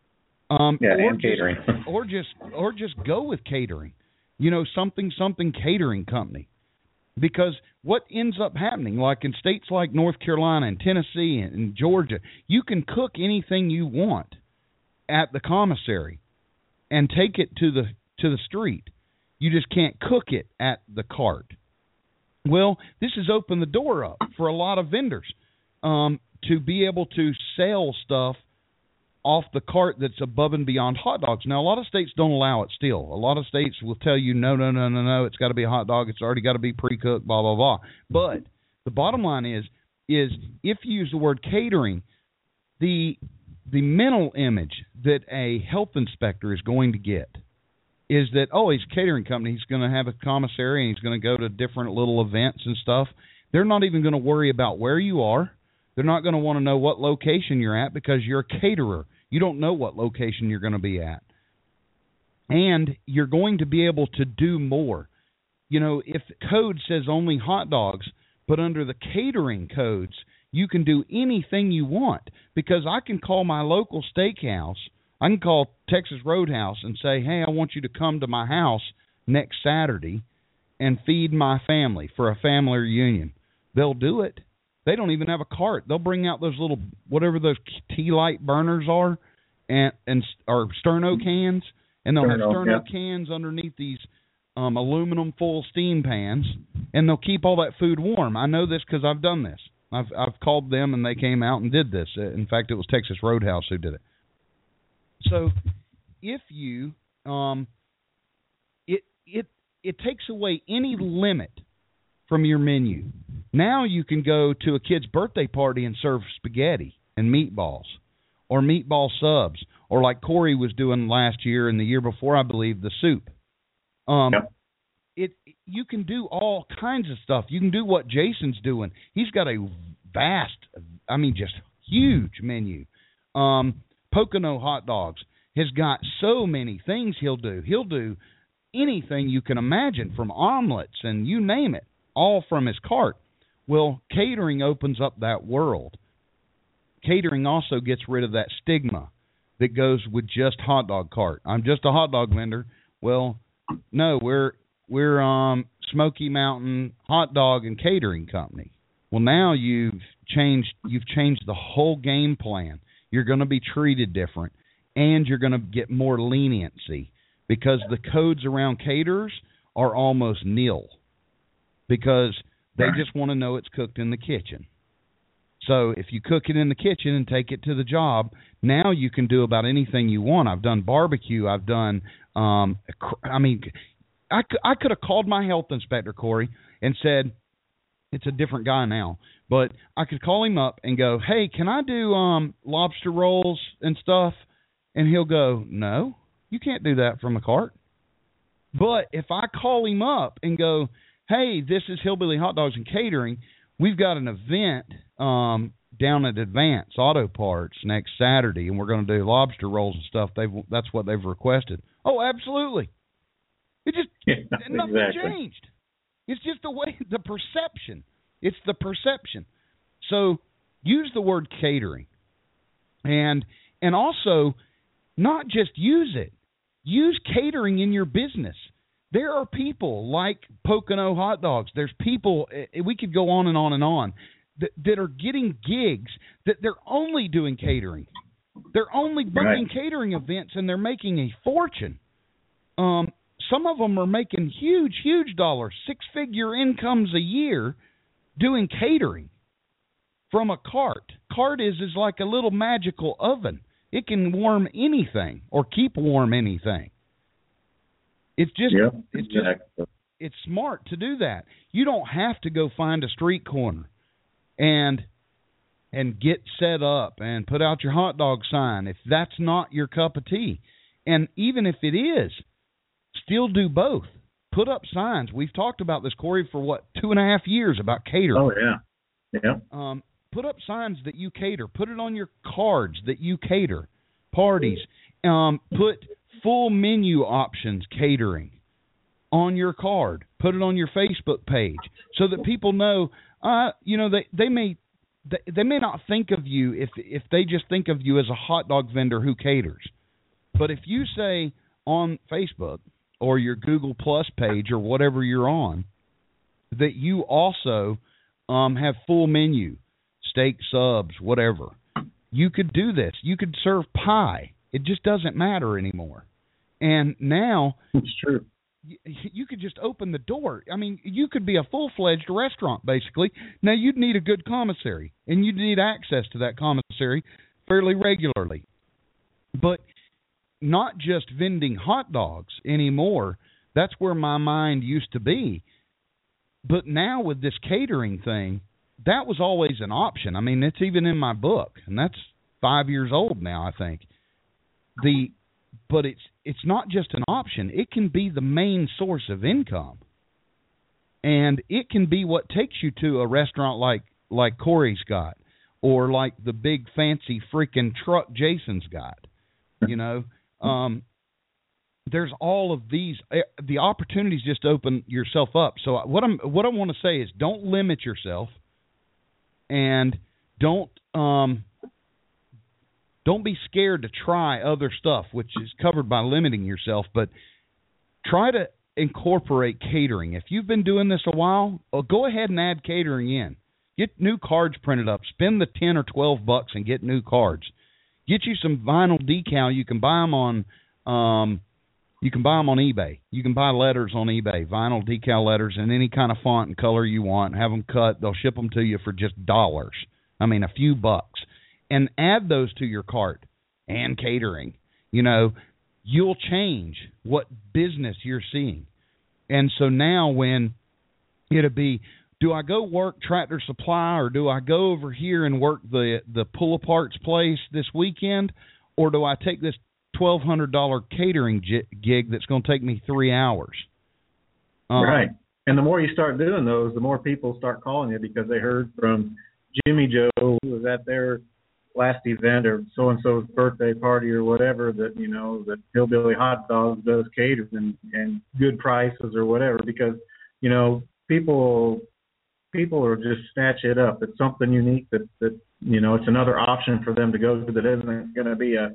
And catering. or just go with catering. You know, something catering company. Because what ends up happening, like in states like North Carolina and Tennessee and Georgia, you can cook anything you want at the commissary and take it to the street. You just can't cook it at the cart. Well, this has opened the door up for a lot of vendors to be able to sell stuff off the cart that's above and beyond hot dogs. Now, a lot of states don't allow it still. A lot of states will tell you, no, it's got to be a hot dog. It's already got to be pre-cooked, blah, blah, blah. But the bottom line is if you use the word catering, the mental image that a health inspector is going to get is that, oh, he's a catering company. He's going to have a commissary, and he's going to go to different little events and stuff. They're not even going to worry about where you are. They're not going to want to know what location you're at, because you're a caterer. You don't know what location you're going to be at. And you're going to be able to do more. You know, if code says only hot dogs, but under the catering codes, you can do anything you want, because I can call my local steakhouse. I can call Texas Roadhouse and say, hey, I want you to come to my house next Saturday and feed my family for a family reunion. They'll do it. They don't even have a cart. They'll bring out those little, whatever those tea light burners are, or sterno cans, and they'll have sterno cans underneath these aluminum full steam pans, and they'll keep all that food warm. I know this because I've done this. I've called them, and they came out and did this. In fact, it was Texas Roadhouse who did it. So if you it takes away any limit from your menu. Now you can go to a kid's birthday party and serve spaghetti and meatballs, or meatball subs, or like Corey was doing last year and the year before, I believe, the soup. You can do all kinds of stuff. You can do what Jason's doing. He's got a vast, just huge menu. Pocono Hot Dogs has got so many things he'll do. He'll do anything you can imagine, from omelets and you name it, all from his cart. Well, catering opens up that world. Catering also gets rid of that stigma that goes with just hot dog cart. I'm just a hot dog vendor. Well, no, we're Smoky Mountain Hot Dog and Catering Company. Well, now you've changed the whole game plan. You're going to be treated different, and you're going to get more leniency, because the codes around caterers are almost nil, because they just want to know it's cooked in the kitchen. So if you cook it in the kitchen and take it to the job, now you can do about anything you want. I've done barbecue. I've done, I could have called my health inspector, Corey, and said, it's a different guy now, but I could call him up and go, hey, can I do lobster rolls and stuff? And he'll go, no, you can't do that from a cart. But if I call him up and go, hey, this is Hillbilly Hot Dogs and Catering, we've got an event down at Advance Auto Parts next Saturday, and we're going to do lobster rolls and stuff. That's what they've requested. Oh, absolutely. It just nothing changed. It's just the way, the perception. It's the perception. So use the word catering. And also, not just use it. Use catering in your business. There are people like Pocono Hot Dogs. There's people, we could go on and on and on, that are getting gigs that they're only doing catering. They're only booking catering events, and they're making a fortune. Some of them are making huge, huge dollars, six-figure incomes a year doing catering from a cart. Cart is like a little magical oven. It can warm anything or keep warm anything. It's just, it's smart to do that. You don't have to go find a street corner and get set up and put out your hot dog sign if that's not your cup of tea. And even if it is, still do both. Put up signs. We've talked about this, Corey, for 2.5 years about catering. Oh, yeah. Yeah. Put up signs that you cater. Put it on your cards that you cater. Parties. Put full menu options catering on your card. Put it on your Facebook page so that people know, they may not think of you if they just think of you as a hot dog vendor who caters. But if you say on Facebook or your Google Plus page or whatever you're on that you also have full menu, steak subs, whatever, you could do this. You could serve pie. It just doesn't matter anymore. And now it's true. You could just open the door. I mean, you could be a full-fledged restaurant, basically. Now, you'd need a good commissary, and you'd need access to that commissary fairly regularly. But not just vending hot dogs anymore. That's where my mind used to be. But now with this catering thing, that was always an option. I mean, it's even in my book, and that's 5 years old now, I think. But it's not just an option. It can be the main source of income. And it can be what takes you to a restaurant like Corey's got, or like the big fancy freaking truck Jason's got. There's all of these. The opportunities just open yourself up. So what I want to say is, don't limit yourself, and don't be scared to try other stuff, which is covered by limiting yourself. But try to incorporate catering. If you've been doing this a while, go ahead and add catering in. Get new cards printed up. Spend the $10 or $12 and get new cards. Get you some vinyl decal. You can buy them on eBay. You can buy letters on eBay, vinyl decal letters in any kind of font and color you want. Have them cut. They'll ship them to you for just dollars. I mean, a few bucks. And add those to your cart and catering. You'll change what business you're seeing. And so now when it'll be, do I go work Tractor Supply, or do I go over here and work the pull-aparts place this weekend, or do I take this $1,200 catering gig that's going to take me 3 hours? Right. And the more you start doing those, the more people start calling you because they heard from Jimmy Joe, who was at their last event, or so-and-so's birthday party or whatever, that, that Hillbilly Hot Dogs does catering and good prices or whatever, because, people are just snatch it up. It's something unique that it's another option for them to go to that isn't going to be a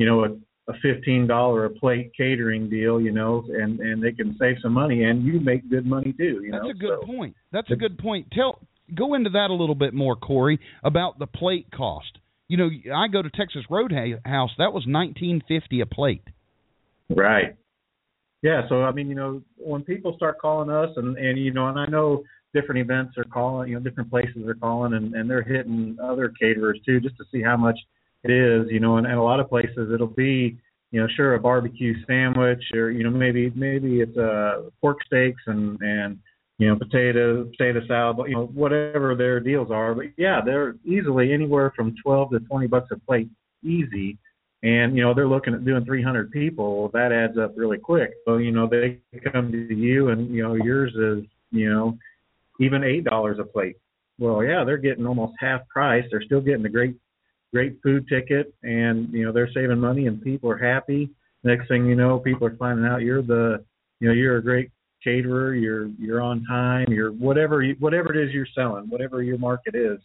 $15 a plate catering deal, and they can save some money, and you make good money too. That's a good point. That's a good point. Go into that a little bit more, Corey, about the plate cost. I go to Texas Roadhouse. That was $19.50 a plate. Right. Yeah. So I mean, when people start calling us, and I know different events are calling, different places are calling, and they're hitting other caterers too, just to see how much it is, and a lot of places it'll be, sure, a barbecue sandwich, or maybe it's pork steaks and potato salad, whatever their deals are. But yeah, they're easily anywhere from $12 to $20 a plate, easy. And they're looking at doing 300 people. That adds up really quick. So they come to you, and yours is even $8 a plate. Well, yeah, they're getting almost half price. They're still getting a great food ticket, and they're saving money, and people are happy. Next thing you know, people are finding out you're a great caterer, you're on time, you're whatever it is you're selling, whatever your market is,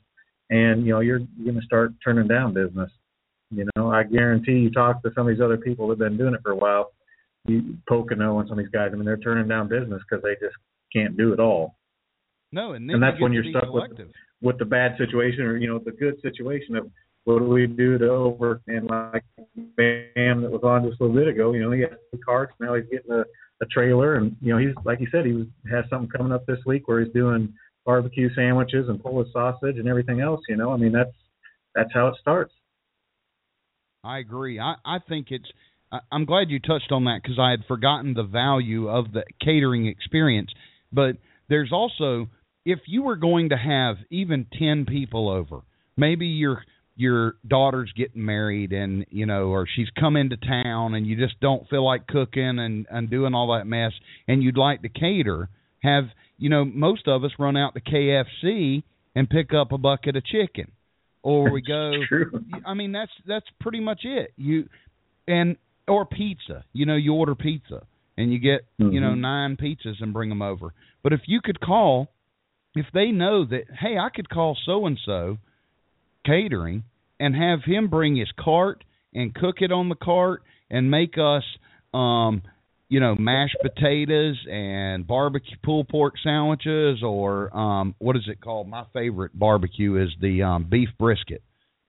and you're going to start turning down business. I guarantee you talk to some of these other people that have been doing it for a while, you poke a no on some of these guys. I mean, they're turning down business because they just can't do it all. No, and that's when you're stuck with the bad situation, or the good situation of what do we do to over, and like Bam that was on just a little bit ago, he has 2 carts, now he's getting a trailer, and he's, like you said, has something coming up this week where he's doing barbecue sandwiches and Polish sausage and everything else. I mean, that's how it starts. I agree. I think I'm glad you touched on that, because I had forgotten the value of the catering experience. But there's also, if you were going to have even 10 people over, maybe your daughter's getting married and, or she's come into town and you just don't feel like cooking and doing all that mess, and you'd like to cater, have, most of us run out to KFC and pick up a bucket of chicken. Or we go, I mean, that's pretty much it. Or pizza, you order pizza and you get, 9 pizzas and bring them over. But if you could call, if they know that, hey, I could call so-and-so catering and have him bring his cart and cook it on the cart and make us, mashed potatoes and barbecue pulled pork sandwiches, or what is it called? My favorite barbecue is the beef brisket.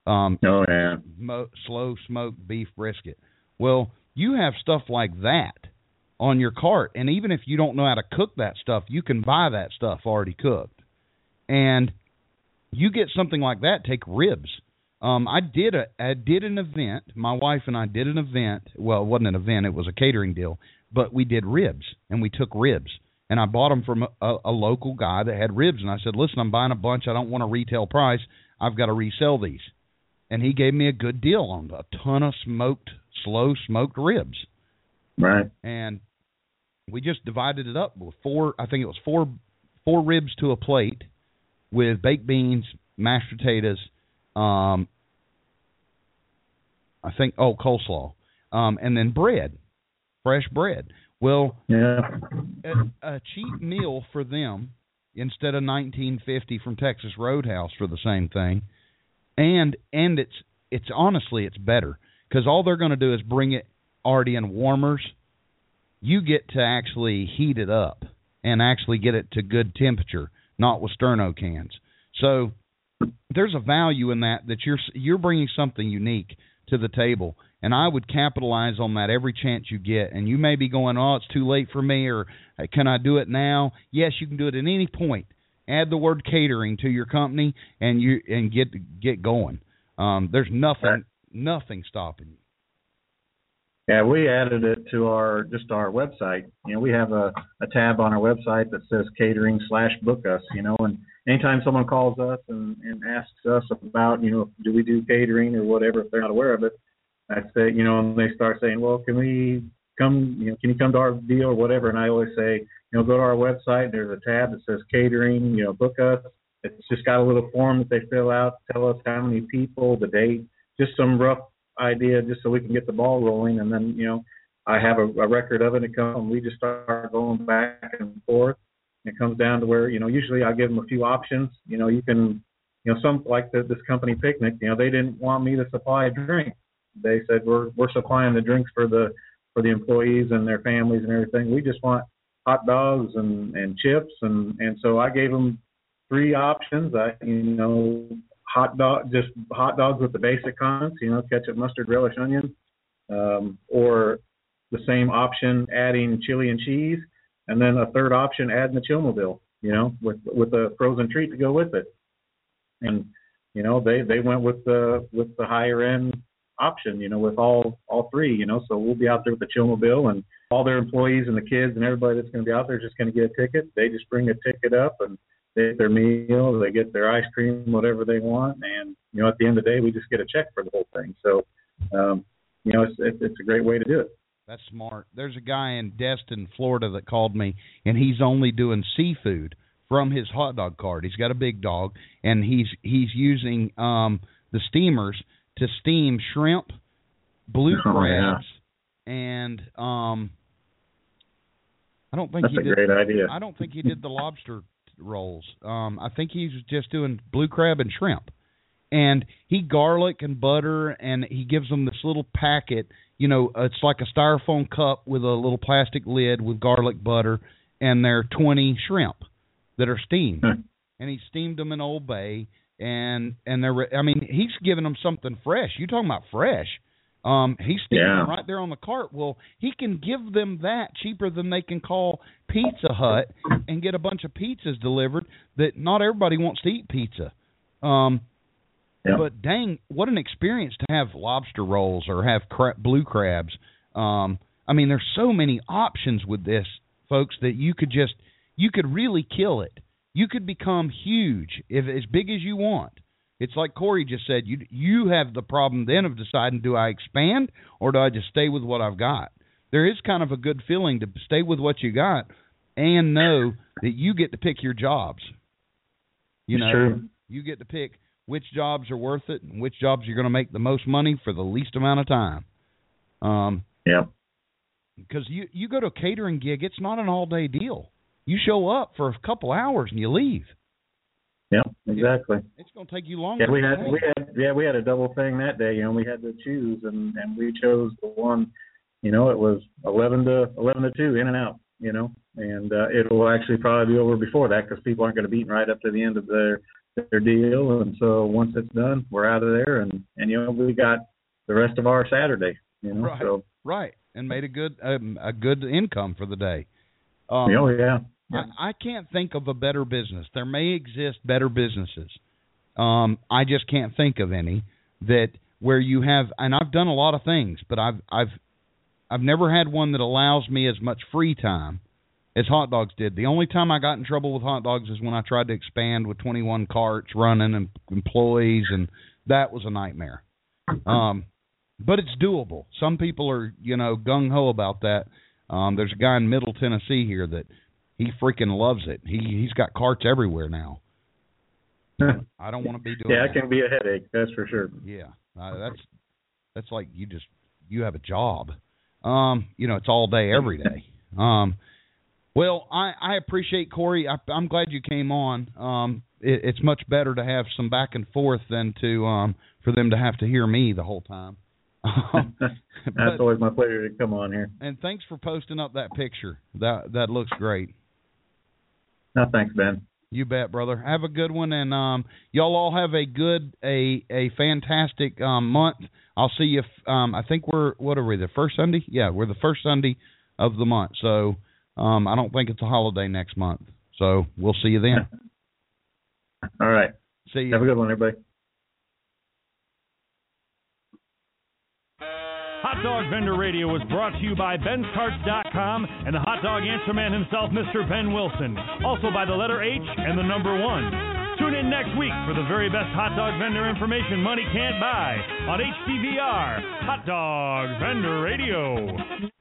Slow smoked beef brisket. Well, you have stuff like that on your cart, and even if you don't know how to cook that stuff, you can buy that stuff already cooked. And you get something like that, take ribs. I did an event. My wife and I did an event. Well, it wasn't an event. It was a catering deal. But we did ribs, and we took ribs. And I bought them from a local guy that had ribs. And I said, listen, I'm buying a bunch. I don't want a retail price. I've got to resell these. And he gave me a good deal on a ton of slow smoked ribs. Right. And we just divided it up with 4 ribs to a plate with baked beans, mashed potatoes, coleslaw, and then bread, fresh bread. Well, a cheap meal for them instead of $19.50 from Texas Roadhouse for the same thing, and it's honestly it's better, because all they're going to do is bring it already in warmers. You get to actually heat it up and actually get it to good temperature, not with sterno cans. So there's a value in that you're bringing something unique to the table, and I would capitalize on that every chance you get. And you may be going, oh, it's too late for me, or can I do it now? Yes, you can do it at any point. Add the word catering to your company and get going. There's nothing stopping you. Yeah, we added it to our website. We have a tab on our website that says catering/book us, and anytime someone calls us and asks us about, do we do catering or whatever, if they're not aware of it, I say, and they start saying, well, can we come, can you come to our deal or whatever? And I always say, go to our website. There's a tab that says catering, book us. It's just got a little form that they fill out, tell us how many people, the date, just some rough idea, just so we can get the ball rolling. And then, I have a record of it. And we just start going back and forth. It comes down to where, usually I give them a few options. You can, some like this company Picnic, they didn't want me to supply a drink. They said, we're supplying the drinks for the employees and their families and everything. We just want hot dogs and chips. And so I gave them 3 options. Hot dogs with the basic condiments, ketchup, mustard, relish, onion, or the same option adding chili and cheese, and then a third option adding the Chillmobile, with a frozen treat to go with it. And they went with the higher end option, with all 3, so we'll be out there with the Chillmobile, and all their employees and the kids and everybody that's going to be out there is just going to get a ticket. They just bring a ticket up and they get their meal, they get their ice cream, whatever they want, and at the end of the day, we just get a check for the whole thing. So, it's a great way to do it. That's smart. There's a guy in Destin, Florida, that called me, and he's only doing seafood from his hot dog cart. He's got a big dog, and he's using the steamers to steam shrimp, blue crabs, and I don't think that's a great idea. I don't think he did the lobster rolls. I think he's just doing blue crab and shrimp, and he garlic and butter, and he gives them this little packet. It's like a styrofoam cup with a little plastic lid with garlic butter, and they're 20 shrimp that are steamed. And he steamed them in Old Bay, and he's giving them something fresh. You talking about fresh? He's steaming them right there on the cart. Well, he can give them that cheaper than they can call Pizza Hut and get a bunch of pizzas delivered. That not everybody wants to eat pizza. But dang, what an experience to have lobster rolls or have blue crabs. There's so many options with this, folks, that you could really kill it. You could become huge, if as big as you want. It's like Corey just said, you have the problem then of deciding, do I expand or do I just stay with what I've got? There is kind of a good feeling to stay with what you got and know that you get to pick your jobs. True. You get to pick which jobs are worth it and which jobs you're going to make the most money for the least amount of time. Because you go to a catering gig, it's not an all-day deal. You show up for a couple hours and you leave. Yeah, exactly. It's going to take you longer. We had a double thing that day. We had to choose, and we chose the one. It was 11 to 2, in and out. And it will actually probably be over before that because people aren't going to be eating right up to the end of their deal. And so once it's done, we're out of there, and we got the rest of our Saturday. Right, and made a good income for the day. I can't think of a better business. There may exist better businesses. I just can't think of any that where you have. And I've done a lot of things, but I've never had one that allows me as much free time as Hot Dogs did. The only time I got in trouble with Hot Dogs is when I tried to expand with 21 carts running and employees, and that was a nightmare. But it's doable. Some people are gung ho about that. There's a guy in Middle Tennessee here that he freaking loves it. He's got carts everywhere now. I don't want to be doing that. Yeah, it can be a headache, that's for sure. Yeah, that's like you have a job. It's all day, every day. Well, I appreciate Corey. I'm glad you came on. It's much better to have some back and forth than to for them to have to hear me the whole time. That's always my pleasure to come on here. And thanks for posting up that picture. That looks great. No, thanks, Ben. You bet, brother. Have a good one, and y'all all have a fantastic month. I'll see you. I think what are we? The first Sunday? Yeah, we're the first Sunday of the month. So I don't think it's a holiday next month. So we'll see you then. All right. See you. Have a good one, everybody. Hot Dog Vendor Radio was brought to you by Ben'sCarts.com and the hot dog answer man himself, Mr. Ben Wilson. Also by the letter H and the number 1. Tune in next week for the very best hot dog vendor information money can't buy on HDVR, Hot Dog Vendor Radio.